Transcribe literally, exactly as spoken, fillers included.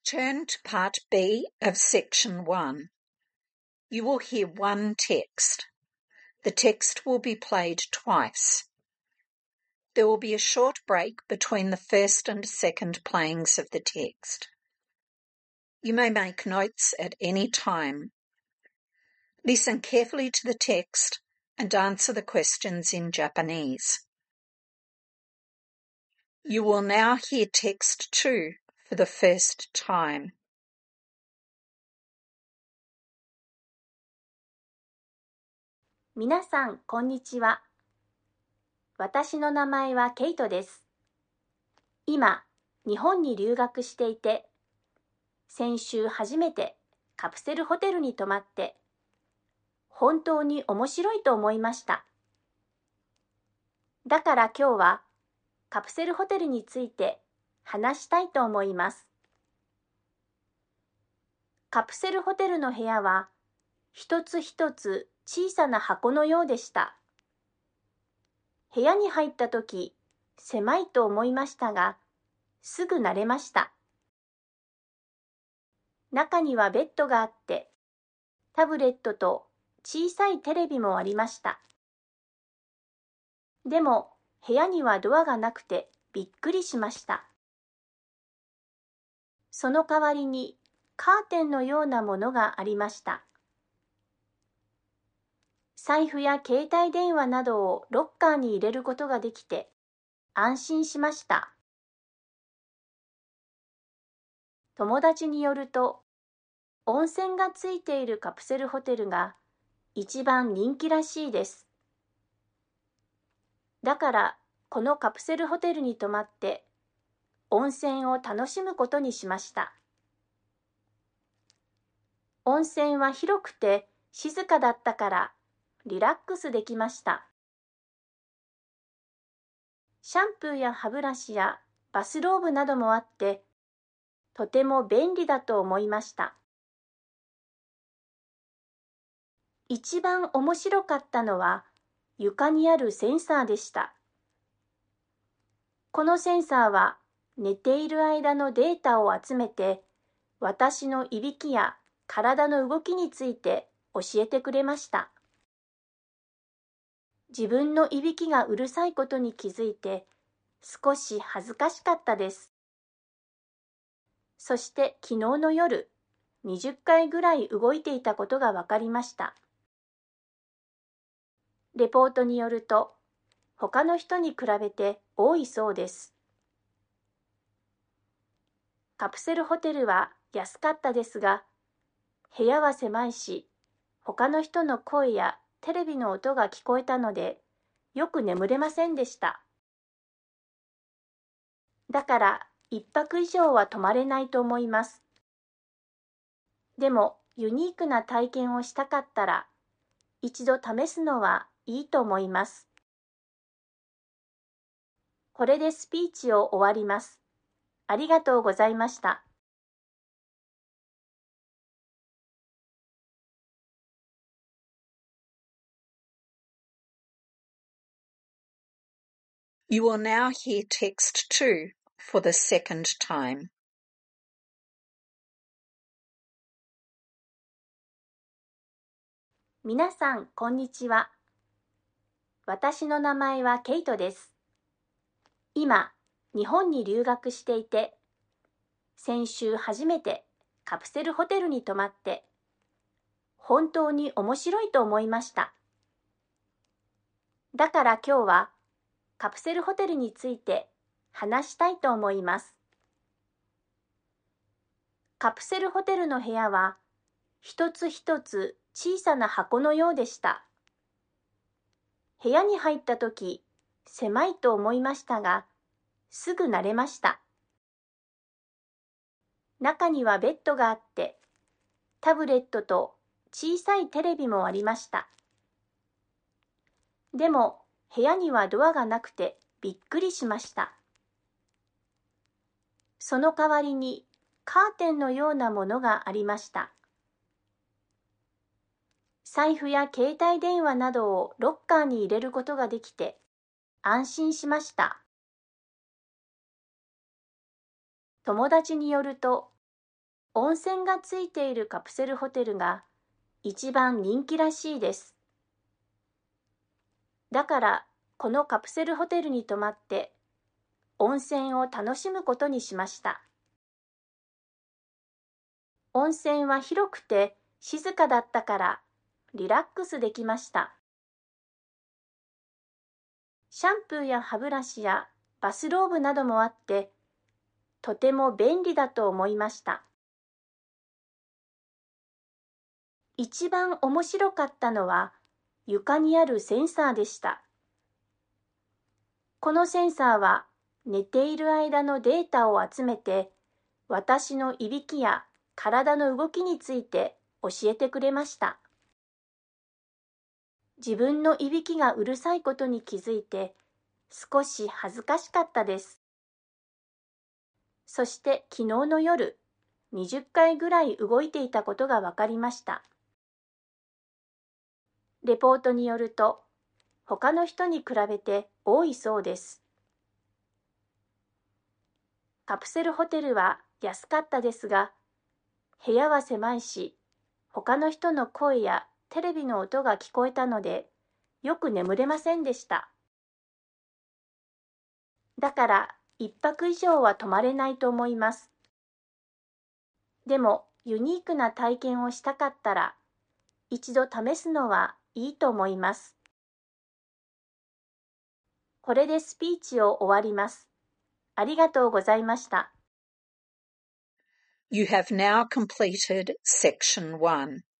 Turn to Part B of Section one. You will hear one text. The text will be played twice. There will be a short break between the first and second playings of the text. You may make notes at any time. Listen carefully to the text and answer the questions in Japanese. You will now hear text two for the first time. 皆さん、こんにちは。私の名前はケイトです。今、日本に留学していて、先週初めてカプセルホテルに泊まって、本当に面白いと思いました。だから今日はカプセルホテルについて話したいと思います。カプセルホテルの部屋は一つ一つ小さな箱のようでした。部屋に入ったとき、狭いと思いましたが、すぐ慣れました。中にはベッドがあって、タブレットと小さいテレビもありました。でも、部屋にはドアがなくてびっくりしました。その代わりにカーテンのようなものがありました。財布や携帯電話などをロッカーに入れることができて安心しました。友達によると、温泉がついているカプセルホテルが一番人気らしいです。だからこのカプセルホテルに泊まって温泉を楽しむことにしました。温泉は広くて静かだったからリラックスできました。シャンプーや歯ブラシやバスローブなどもあって、とても便利だと思いました。一番面白かったのは床にあるセンサーでした。このセンサーは寝ている間のデータを集めて、私のいびきや体の動きについて教えてくれました。自分のいびきがうるさいことに気づいて、少し恥ずかしかったです。そして昨日の夜、にじゅっかいぐらい動いていたことが分かりました。レポートによると、他の人に比べて多いそうです。カプセルホテルは安かったですが、部屋は狭いし、他の人の声やテレビの音が聞こえたので、よく眠れませんでした。だから一泊以上は泊まれないと思います。でもユニークな体験をしたかったら、一度試すのはいいと思います。これでスピーチを終わります。ありがとうございました。 You will now hear text two for the second time. 皆さん、こんにちは。私の名前はケイトです。今、日本に留学していて、先週初めてカプセルホテルに泊まって、本当に面白いと思いました。だから今日はカプセルホテルについて話したいと思います。カプセルホテルの部屋は一つ一つ小さな箱のようでした。部屋に入ったとき、狭いと思いましたが、すぐ慣れました。中にはベッドがあって、タブレットと小さいテレビもありました。でも、部屋にはドアがなくてびっくりしました。その代わりにカーテンのようなものがありました。財布や携帯電話などをロッカーに入れることができて安心しました。友達によると、 温泉がついているカプセルホテルが一番人気らしいです。だからこのカプセルホテルに泊まって温泉を楽しむことにしました。温泉は広くて静かだったからリラックスできました。シャンプーや歯ブラシやバスローブなどもあって、とても便利だと思いました。一番面白かったのは床にあるセンサーでした。このセンサーは寝ている間のデータを集めて、私のいびきや体の動きについて教えてくれました。自分のいびきがうるさいことに気づいて、少し恥ずかしかったです。そして昨日の夜、にじゅっかいぐらい動いていたことがわかりました。レポートによると、他の人に比べて多いそうです。カプセルホテルは安かったですが、部屋は狭いし、他の人の声やテレビの音が聞こえたので、よく眠れませんでした。だから一泊以上は泊まれないと思います。でもユニークな体験をしたかったら、一度試すのはいいと思います。これでスピーチを終わります。ありがとうございました。 You have now completed section one.